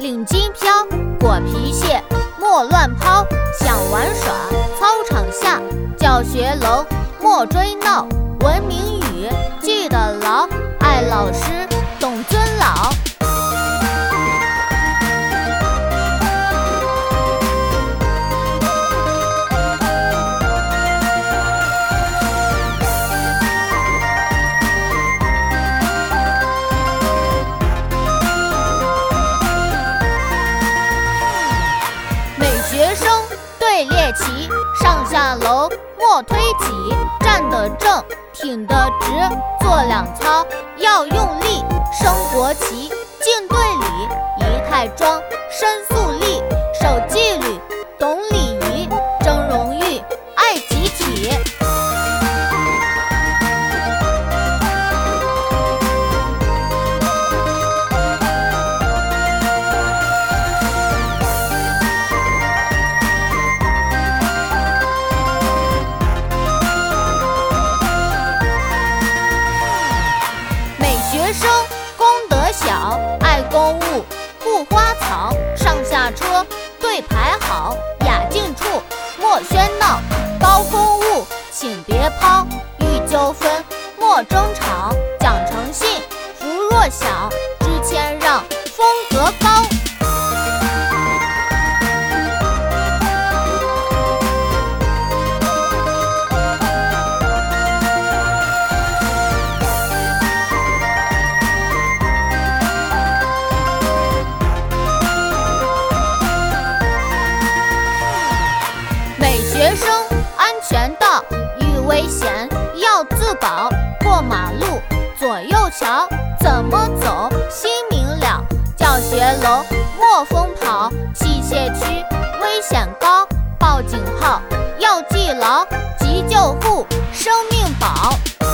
领巾飘，裹皮屑，莫乱抛。想玩耍，操场下，教学楼，莫追闹。文明语，记得牢，爱老师，懂尊老。学生队列齐，上下楼莫推挤，站得正，挺得直，做两操要用力，升国旗，进队里，仪态装，申肃立，守纪律，懂礼仪，争荣誉，爱集体。学生功德小，爱公务，护花草，上下车队排好，雅静处莫喧闹，高空物请别抛，遇纠纷莫争吵，讲诚信，扶弱小，知谦让，风格高。学生安全道，遇危险要自保，过马路左右瞧，怎么走心明了。教学楼莫疯跑，器械区危险高，报警号要记牢，急救护生命保。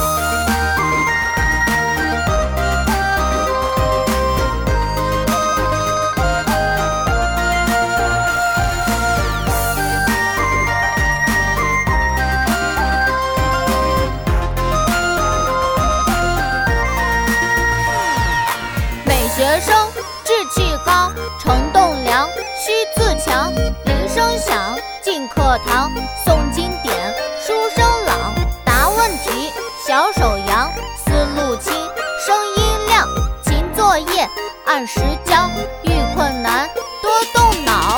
学生志气高，成栋梁，须自强。铃声响，进课堂，诵经典，书声朗，答问题，小手扬，思路清，声音亮，勤作业，按时交，遇困难多动脑。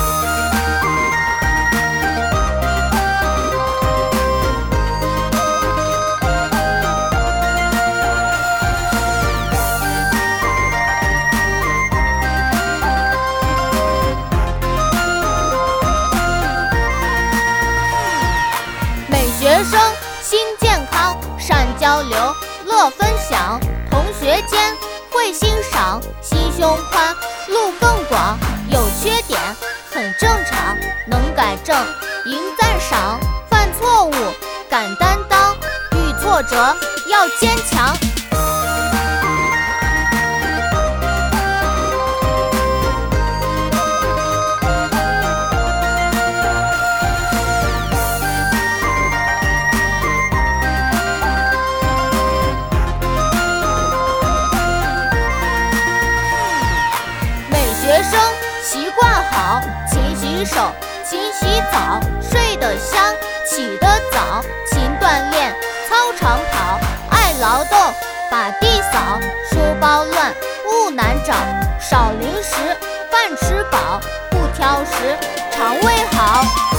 学生心健康，善交流，乐分享，同学间会欣赏，心胸宽，路更广，有缺点很正常，能改正赢赞赏，犯错误敢担当，遇挫折要坚强。学生习惯好，勤洗手，勤洗澡，睡得香，起得早，勤锻炼，操场跑，爱劳动，把地扫，书包乱，物难找，少零食，饭吃饱，不挑食，肠胃好。